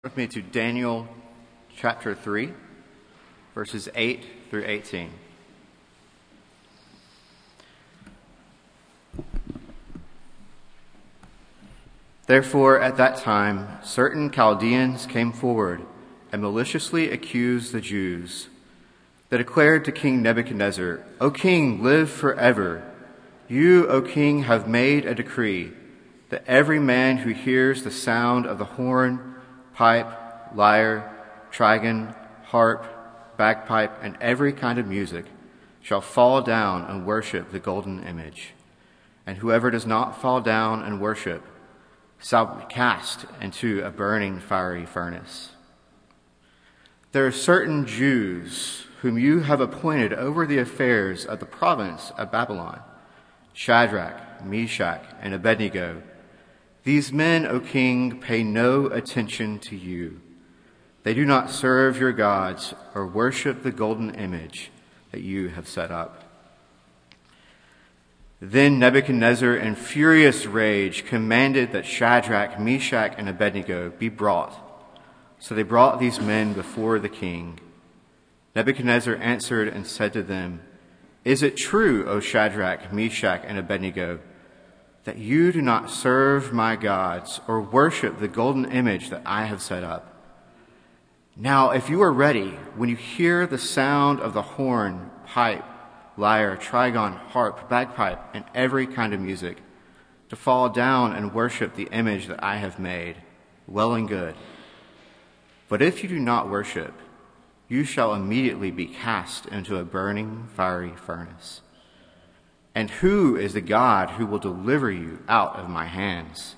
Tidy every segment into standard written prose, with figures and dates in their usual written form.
With me to Daniel chapter 3, verses 8 through 18. Therefore, at that time, certain Chaldeans came forward and maliciously accused the Jews. They declared to King Nebuchadnezzar, "O king, live forever. You, O king, have made a decree that every man who hears the sound of the horn, pipe, lyre, trigon, harp, bagpipe, and every kind of music shall fall down and worship the golden image. And whoever does not fall down and worship shall be cast into a burning fiery furnace. There are certain Jews whom you have appointed over the affairs of the province of Babylon, Shadrach, Meshach, and Abednego. These men, O king, pay no attention to you. They do not serve your gods or worship the golden image that you have set up." Then Nebuchadnezzar, in furious rage, commanded that Shadrach, Meshach, and Abednego be brought. So they brought these men before the king. Nebuchadnezzar answered and said to them, "Is it true, O Shadrach, Meshach, and Abednego, that you do not serve my gods or worship the golden image that I have set up? Now, if you are ready, when you hear the sound of the horn, pipe, lyre, trigon, harp, bagpipe, and every kind of music, to fall down and worship the image that I have made, well and good. But if you do not worship, you shall immediately be cast into a burning fiery furnace. And who is the God who will deliver you out of my hands?"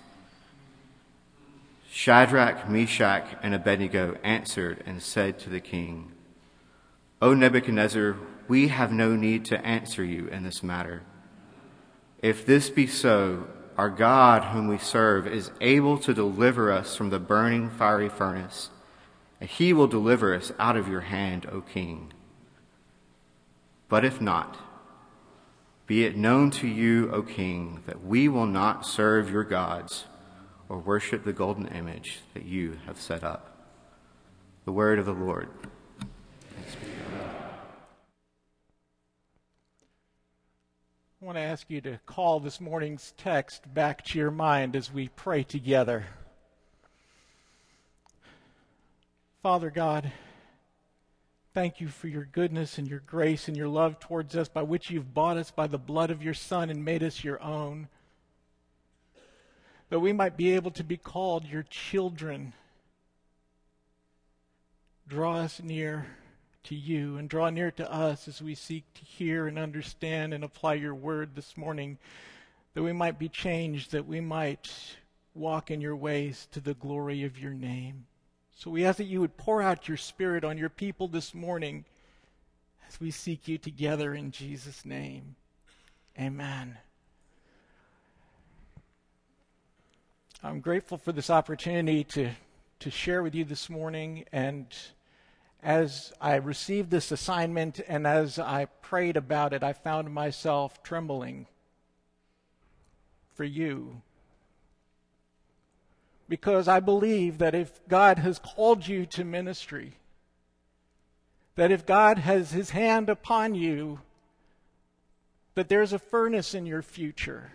Shadrach, Meshach, and Abednego answered and said to the king, "O Nebuchadnezzar, we have no need to answer you in this matter. If this be so, our God whom we serve is able to deliver us from the burning fiery furnace, and he will deliver us out of your hand, O king. But if not, be it known to you, O king, that we will not serve your gods or worship the golden image that you have set up." The word of the Lord. Thanks be to God. I want to ask you to call this morning's text back to your mind as we pray together. Father God, thank you for your goodness and your grace and your love towards us, by which you've bought us by the blood of your Son and made us your own, that we might be able to be called your children. Draw us near to you and draw near to us as we seek to hear and understand and apply your word this morning, that we might be changed, that we might walk in your ways to the glory of your name. So we ask that you would pour out your Spirit on your people this morning as we seek you together in Jesus' name. Amen. I'm grateful for this opportunity to share with you this morning. And as I received this assignment and as I prayed about it, I found myself trembling for you. Because I believe that if God has called you to ministry, that if God has his hand upon you, that there's a furnace in your future.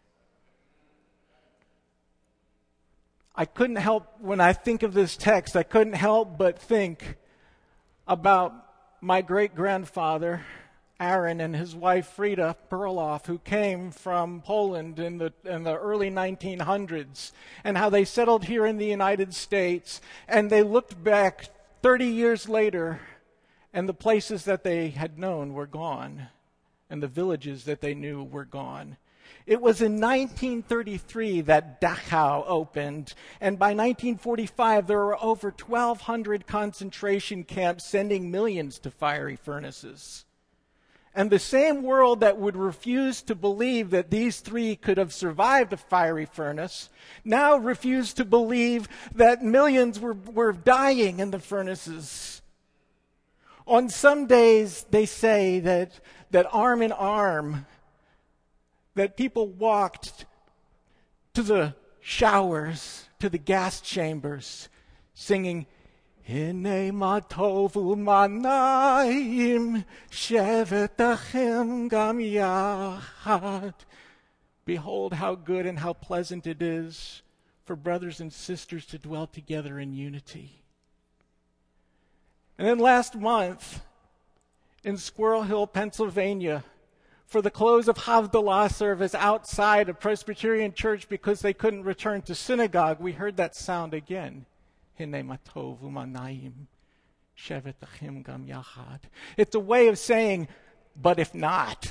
I couldn't help, when I think of this text, I couldn't help but think about my great-grandfather, Aaron, and his wife Frida Perloff, who came from Poland in the early 1900s, and how they settled here in the United States, and they looked back 30 years later, and the places that they had known were gone, and the villages that they knew were gone. It was in 1933 that Dachau opened, and by 1945 there were over 1,200 concentration camps sending millions to fiery furnaces. And the same world that would refuse to believe that these three could have survived a fiery furnace now refused to believe that millions were dying in the furnaces. On some days, they say that arm in arm, that people walked to the showers, to the gas chambers, singing, Hine ma tov u'manayim shevet achem gam yachad. Behold how good and how pleasant it is for brothers and sisters to dwell together in unity. And then last month, in Squirrel Hill, Pennsylvania, for the close of Havdalah service outside a Presbyterian church because they couldn't return to synagogue, we heard that sound again. Hine ma tov u'manayim shevet achem gam yachad. It's a way of saying, but if not.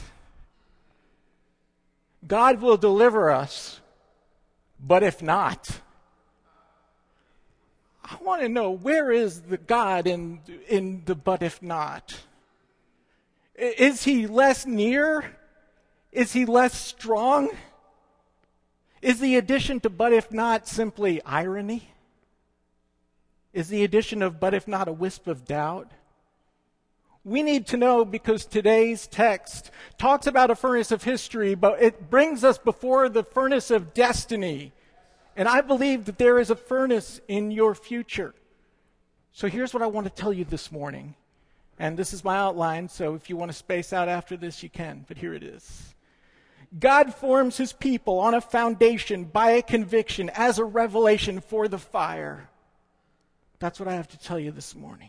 God will deliver us, but if not. I want to know, where is the God in the but if not? Is he less near? Is he less strong? Is the addition to but if not simply irony? Is the addition of but if not a wisp of doubt? We need to know, because today's text talks about a furnace of history, but it brings us before the furnace of destiny. And I believe that there is a furnace in your future. So here's what I want to tell you this morning. And this is my outline, so if you want to space out after this, you can. But here it is. God forms his people on a foundation by a conviction as a revelation for the fire. That's what I have to tell you this morning.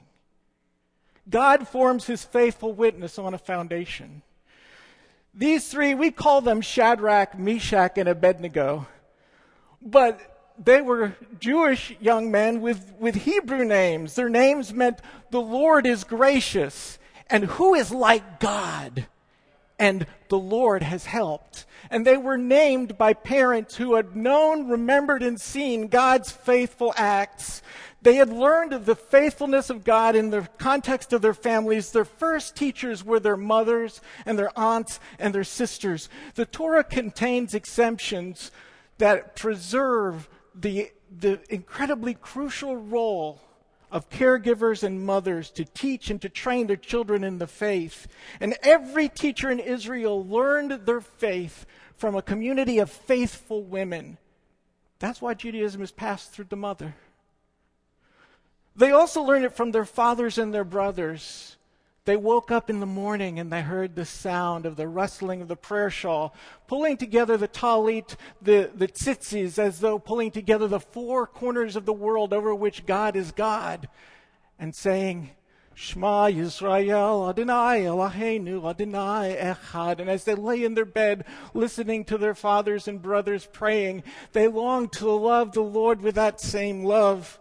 God forms his faithful witness on a foundation. These three, we call them Shadrach, Meshach, and Abednego. But they were Jewish young men with Hebrew names. Their names meant the Lord is gracious. And who is like God? And the Lord has helped. And they were named by parents who had known, remembered, and seen God's faithful acts. They had learned of the faithfulness of God in the context of their families. Their first teachers were their mothers and their aunts and their sisters. The Torah contains exemptions that preserve the incredibly crucial role of caregivers and mothers to teach and to train their children in the faith. And every teacher in Israel learned their faith from a community of faithful women. That's why Judaism is passed through the mother. They also learned it from their fathers and their brothers. They woke up in the morning and they heard the sound of the rustling of the prayer shawl, pulling together the talit, the tzitzis, as though pulling together the four corners of the world over which God is God, and saying, Shema Yisrael, Adonai Eloheinu, Adonai Echad. And as they lay in their bed, listening to their fathers and brothers praying, they longed to love the Lord with that same love.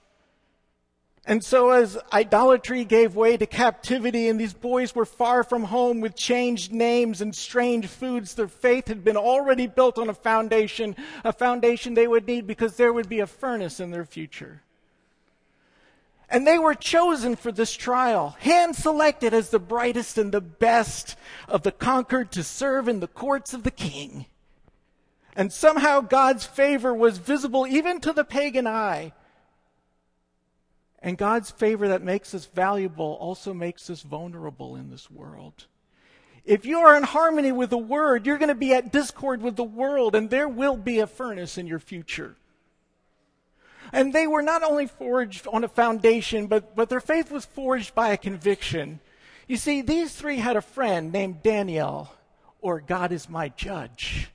And so as idolatry gave way to captivity and these boys were far from home with changed names and strange foods, their faith had been already built on a foundation they would need because there would be a furnace in their future. And they were chosen for this trial, hand-selected as the brightest and the best of the conquered to serve in the courts of the king. And somehow God's favor was visible even to the pagan eye. And God's favor that makes us valuable also makes us vulnerable in this world. If you are in harmony with the Word, you're going to be at discord with the world, and there will be a furnace in your future. And they were not only forged on a foundation, but their faith was forged by a conviction. You see, these three had a friend named Daniel, or God is my judge.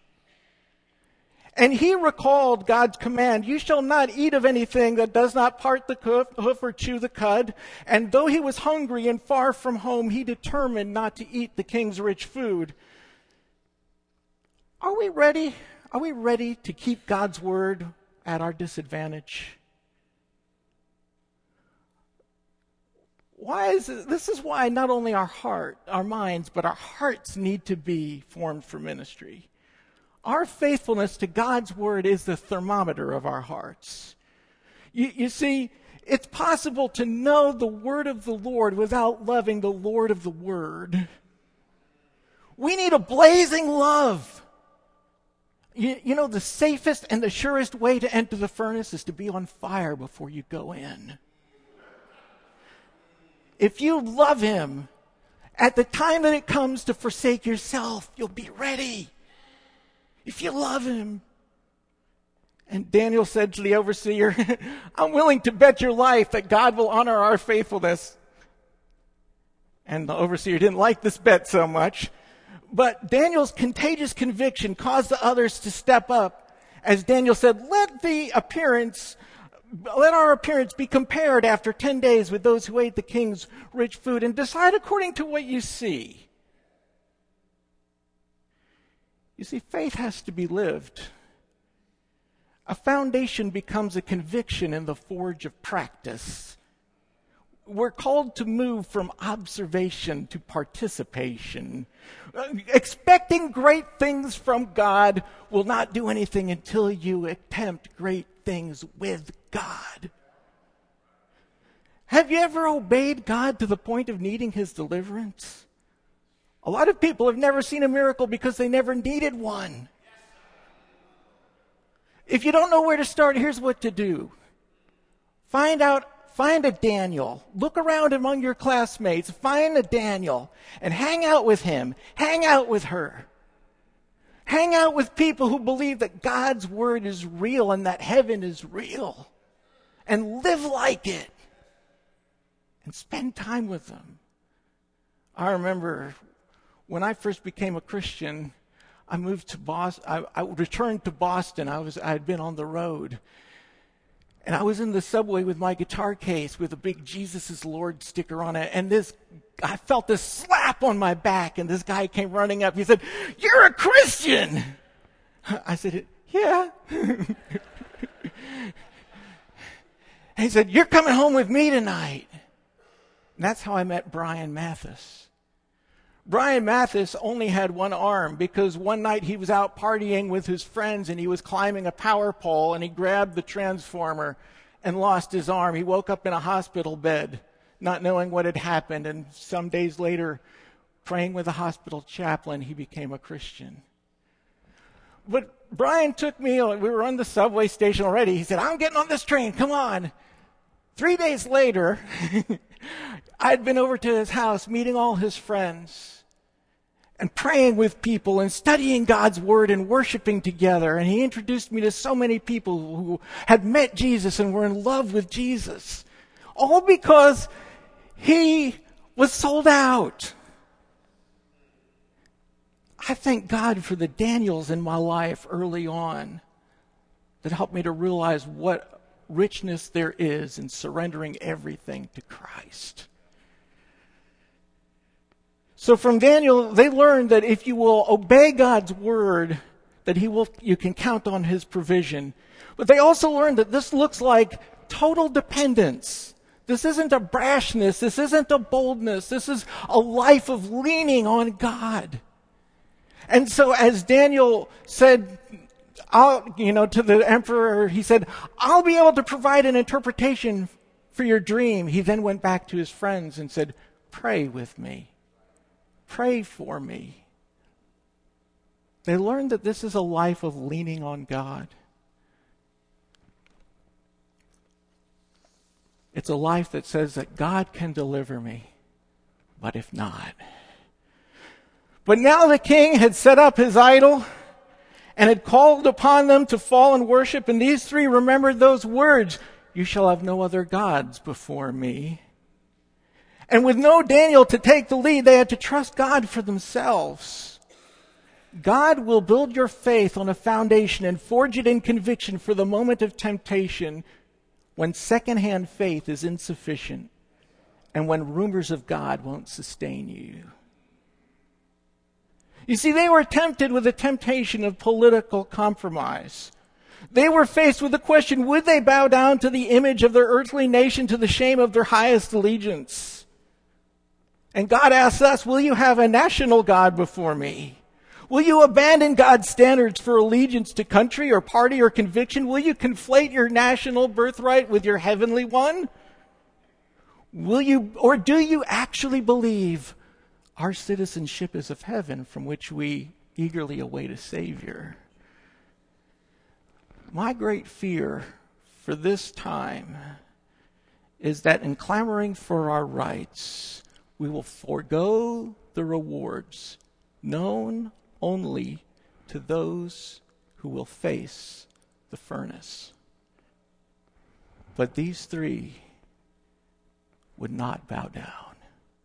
And he recalled God's command, you shall not eat of anything that does not part the hoof or chew the cud. And though he was hungry and far from home, he determined not to eat the king's rich food. Are we ready? Are we ready to keep God's word at our disadvantage? This is why not only our minds, but our hearts need to be formed for ministry. Our faithfulness to God's word is the thermometer of our hearts. You see, it's possible to know the word of the Lord without loving the Lord of the word. We need a blazing love. You know, the safest and the surest way to enter the furnace is to be on fire before you go in. If you love him, at the time that it comes to forsake yourself, you'll be ready. If you love him. And Daniel said to the overseer, I'm willing to bet your life that God will honor our faithfulness. And the overseer didn't like this bet so much. But Daniel's contagious conviction caused the others to step up. As Daniel said, let our appearance be compared after 10 days with those who ate the king's rich food, and decide according to what you see. You see, faith has to be lived. A foundation becomes a conviction in the forge of practice. We're called to move from observation to participation. Expecting great things from God will not do anything until you attempt great things with God. Have you ever obeyed God to the point of needing His deliverance? A lot of people have never seen a miracle because they never needed one. If you don't know where to start, here's what to do. Find a Daniel. Look around among your classmates. Find a Daniel and hang out with him. Hang out with her. Hang out with people who believe that God's word is real and that heaven is real. And live like it. And spend time with them. I remember when I first became a Christian, I moved to Boston. I returned to Boston. I had been on the road. And I was in the subway with my guitar case with a big Jesus is Lord sticker on it. And I felt this slap on my back, and this guy came running up. He said, "You're a Christian." I said, "Yeah." And he said, "You're coming home with me tonight." And that's how I met Brian Mathis. Brian Mathis only had one arm because one night he was out partying with his friends and he was climbing a power pole and he grabbed the transformer and lost his arm. He woke up in a hospital bed not knowing what had happened, and some days later, praying with a hospital chaplain, he became a Christian. But Brian took me, we were on the subway station already. He said, "I'm getting on this train, come on." 3 days later, I'd been over to his house meeting all his friends and praying with people and studying God's word and worshiping together. And he introduced me to so many people who had met Jesus and were in love with Jesus. All because he was sold out. I thank God for the Daniels in my life early on that helped me to realize what richness there is in surrendering everything to Christ. So from Daniel, they learned that if you will obey God's word, that you can count on his provision. But they also learned that this looks like total dependence. This isn't a brashness. This isn't a boldness. This is a life of leaning on God. And so as Daniel said, to the emperor, he said, "I'll be able to provide an interpretation for your dream." He then went back to his friends and said, "Pray with me. Pray for me." They learned that this is a life of leaning on God. It's a life that says that God can deliver me, but if not. But now the king had set up his idol and had called upon them to fall and worship, and these three remembered those words, "You shall have no other gods before me." And with no Daniel to take the lead, they had to trust God for themselves. God will build your faith on a foundation and forge it in conviction for the moment of temptation when secondhand faith is insufficient and when rumors of God won't sustain you. You see, they were tempted with the temptation of political compromise. They were faced with the question, would they bow down to the image of their earthly nation to the shame of their highest allegiance? And God asks us, will you have a national God before me? Will you abandon God's standards for allegiance to country or party or conviction? Will you conflate your national birthright with your heavenly one? Or do you actually believe our citizenship is of heaven, from which we eagerly await a Savior? My great fear for this time is that in clamoring for our rights, we will forego the rewards known only to those who will face the furnace. But these three would not bow down.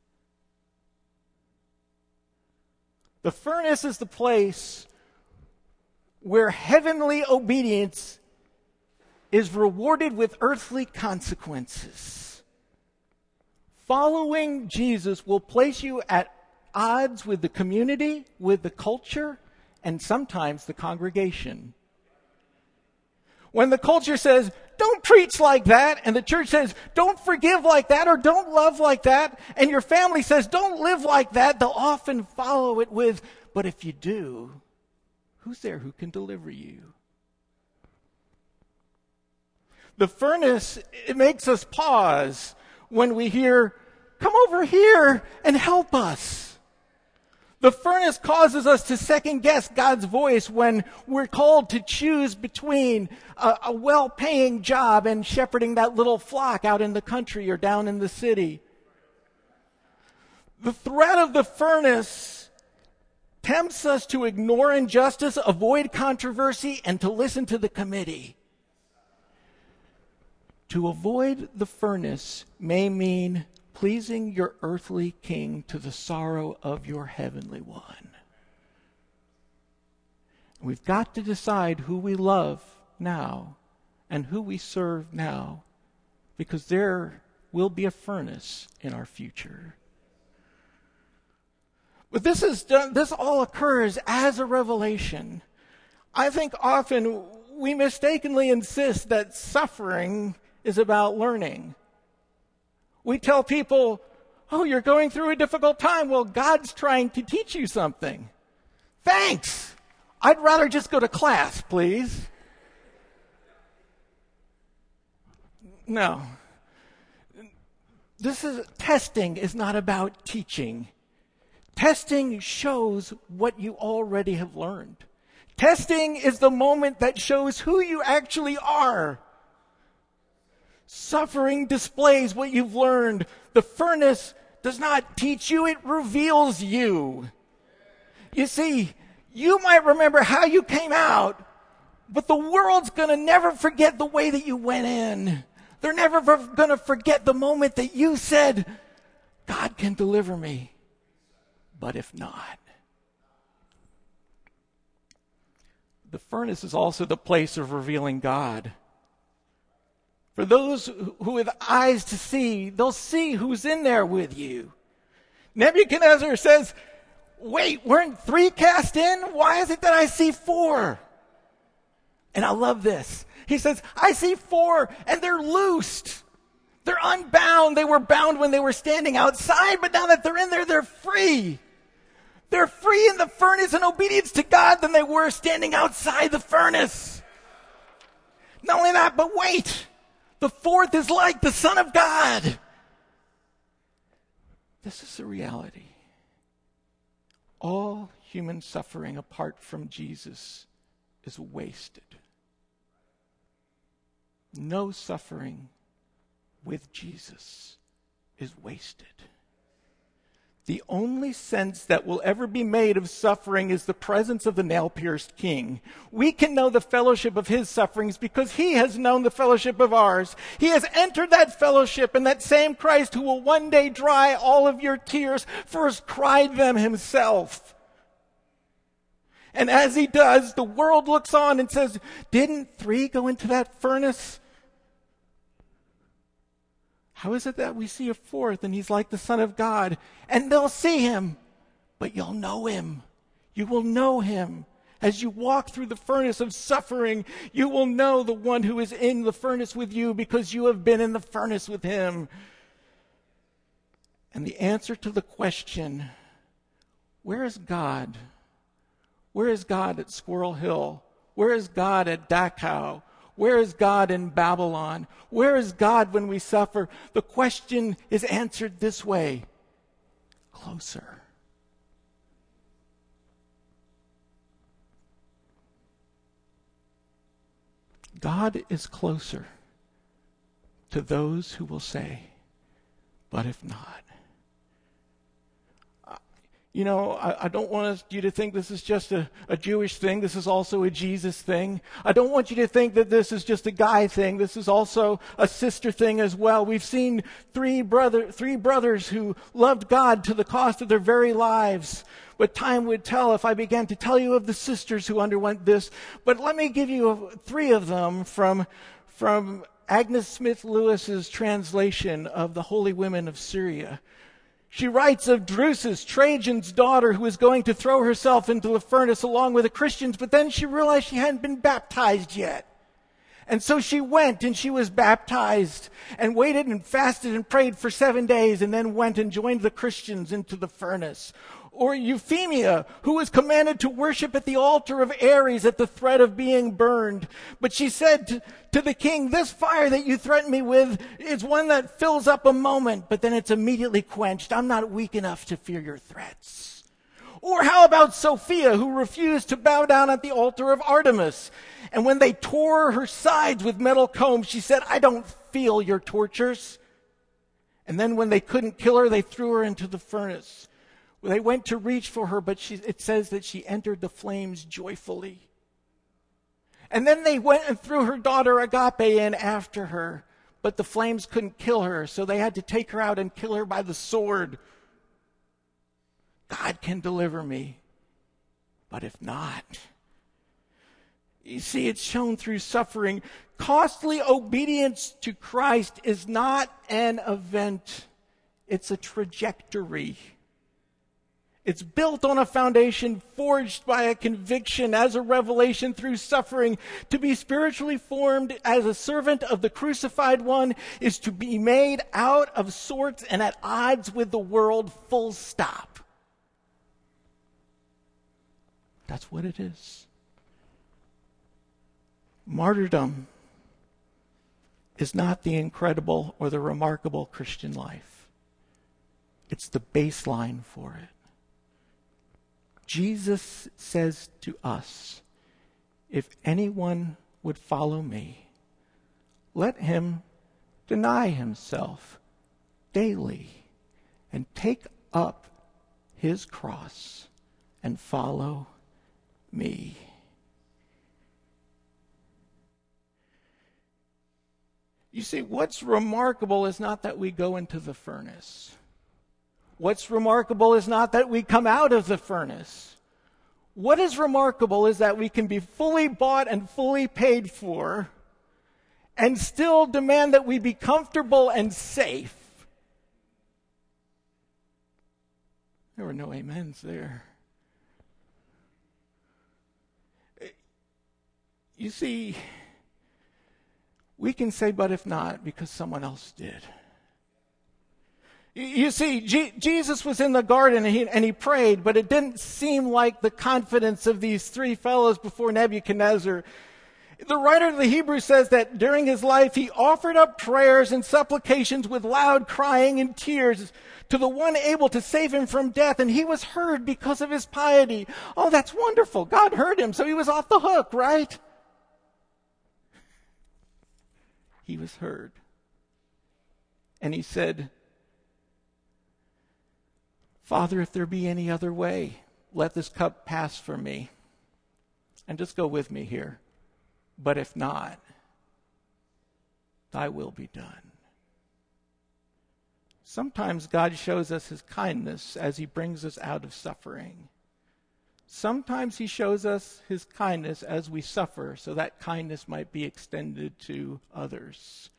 The furnace is the place where heavenly obedience is rewarded with earthly consequences. Following Jesus will place you at odds with the community, with the culture, and sometimes the congregation. When the culture says, don't preach like that, and the church says, don't forgive like that, or don't love like that, and your family says, don't live like that, they'll often follow it with, but if you do, who's there who can deliver you? The furnace, it makes us pause when we hear, come over here and help us. The furnace causes us to second guess God's voice when we're called to choose between a well-paying job and shepherding that little flock out in the country or down in the city. The threat of the furnace tempts us to ignore injustice, avoid controversy, and to listen to the committee. To avoid the furnace may mean pleasing your earthly king to the sorrow of your heavenly one. We've got to decide who we love now and who we serve now, because there will be a furnace in our future. But this all occurs as a revelation. I think often we mistakenly insist that suffering is about learning. We tell people, oh, you're going through a difficult time. Well, God's trying to teach you something. Thanks. I'd rather just go to class, please. No. Testing is not about teaching. Testing shows what you already have learned. Testing is the moment that shows who you actually are. Suffering displays what you've learned. The furnace does not teach you, it reveals you. You see, you might remember how you came out, but the world's going to never forget the way that you went in. They're never going to forget the moment that you said, God can deliver me, but if not. The furnace is also the place of revealing God. For those who have eyes to see, they'll see who's in there with you. Nebuchadnezzar says, wait, weren't 3 cast in? Why is it that I see 4? And I love this. He says, I see 4 and they're loosed. They're unbound. They were bound when they were standing outside, but now that they're in there, they're free. They're free in the furnace in obedience to God than they were standing outside the furnace. Not only that, but wait. The 4th is like the Son of God. This is the reality. All human suffering apart from Jesus is wasted. No suffering with Jesus is wasted. The only sense that will ever be made of suffering is the presence of the nail-pierced King. We can know the fellowship of his sufferings because he has known the fellowship of ours. He has entered that fellowship, and that same Christ who will one day dry all of your tears first cried them himself. And as he does, the world looks on and says, didn't 3 go into that furnace? How is it that we see a 4th and he's like the Son of God? And they'll see him, but you'll know him. You will know him. As you walk through the furnace of suffering, you will know the one who is in the furnace with you because you have been in the furnace with him. And the answer to the question, where is God? Where is God at Squirrel Hill? Where is God at Dachau? Where is God in Babylon? Where is God when we suffer? The question is answered this way: closer. God is closer to those who will say, but if not. I don't want you to think this is just a Jewish thing. This is also a Jesus thing. I don't want you to think that this is just a guy thing. This is also a sister thing as well. We've seen three brothers who loved God to the cost of their very lives. But time would tell if I began to tell you of the sisters who underwent this. But let me give you three of them from Agnes Smith Lewis's translation of the Holy Women of Syria. She writes of Drusus, Trajan's daughter, who was going to throw herself into the furnace along with the Christians, but then she realized she hadn't been baptized yet. And so she went and she was baptized and waited and fasted and prayed for 7 days and then went and joined the Christians into the furnace. Or Euphemia, who was commanded to worship at the altar of Ares at the threat of being burned. But she said to the king, this fire that you threaten me with is one that fills up a moment, but then it's immediately quenched. I'm not weak enough to fear your threats. Or how about Sophia, who refused to bow down at the altar of Artemis? And when they tore her sides with metal combs, she said, I don't feel your tortures. And then when they couldn't kill her, they threw her into the furnace. They went to reach for her, but it says that she entered the flames joyfully. And then they went and threw her daughter Agape in after her, but the flames couldn't kill her, so they had to take her out and kill her by the sword. God can deliver me, but if not, you see, it's shown through suffering. Costly obedience to Christ is not an event, it's a trajectory. It's built on a foundation forged by a conviction as a revelation through suffering. To be spiritually formed as a servant of the crucified one is to be made out of sorts and at odds with the world, full stop. That's what it is. Martyrdom is not the incredible or the remarkable Christian life. It's the baseline for it. Jesus says to us, if anyone would follow me, let him deny himself daily and take up his cross and follow me. You see, what's remarkable is not that we go into the furnace. What's remarkable is not that we come out of the furnace. What is remarkable is that we can be fully bought and fully paid for and still demand that we be comfortable and safe. There were no amens there. You see, we can say, but if not, because someone else did. You see, Jesus was in the garden and he prayed, but it didn't seem like the confidence of these three fellows before Nebuchadnezzar. The writer of the Hebrews says that during his life he offered up prayers and supplications with loud crying and tears to the one able to save him from death, and he was heard because of his piety. Oh, that's wonderful. God heard him, so he was off the hook, right? He was heard. And he said, Father, if there be any other way, let this cup pass from me. And just go with me here. But if not, thy will be done. Sometimes God shows us his kindness as he brings us out of suffering. Sometimes he shows us his kindness as we suffer, so that kindness might be extended to others.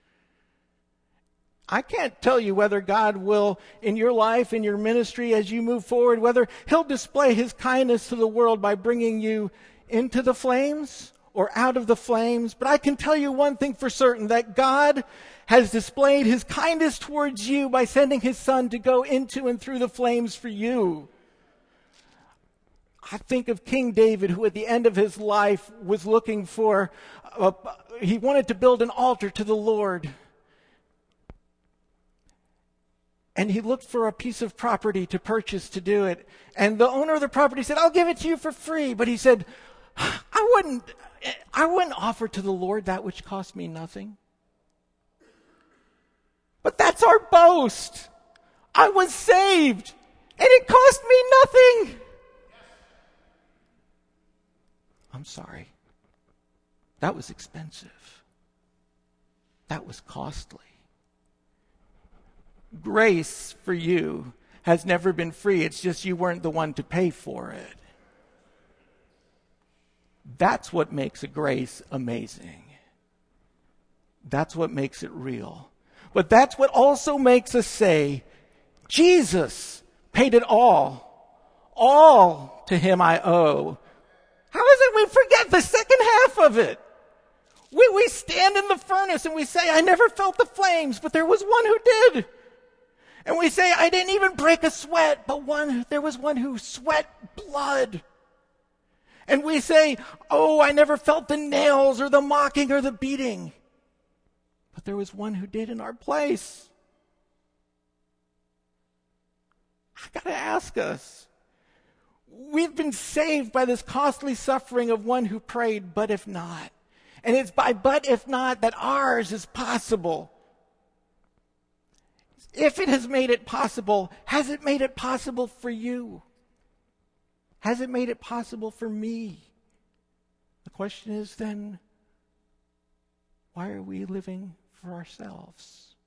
I can't tell you whether God will, in your life, in your ministry, as you move forward, whether he'll display his kindness to the world by bringing you into the flames or out of the flames. But I can tell you one thing for certain, that God has displayed his kindness towards you by sending his Son to go into and through the flames for you. I think of King David, who at the end of his life was looking for, he wanted to build an altar to the Lord. And he looked for a piece of property to purchase to do it. And the owner of the property said, I'll give it to you for free. But he said, I wouldn't offer to the Lord that which cost me nothing. But that's our boast. I was saved. And it cost me nothing. I'm sorry. That was expensive. That was costly. Grace for you has never been free. It's just you weren't the one to pay for it. That's what makes a grace amazing. That's what makes it real. But that's what also makes us say, Jesus paid it all. All to him I owe. How is it we forget the second half of it? We stand in the furnace and we say, I never felt the flames, but there was one who did. And we say, I didn't even break a sweat, but there was one who sweat blood. And we say, oh, I never felt the nails or the mocking or the beating. But there was one who did in our place. I got to ask us. We've been saved by this costly suffering of one who prayed, but if not. And it's by but if not that ours is possible. If it has made it possible, has it made it possible for you? Has it made it possible for me? The question is then, why are we living for ourselves?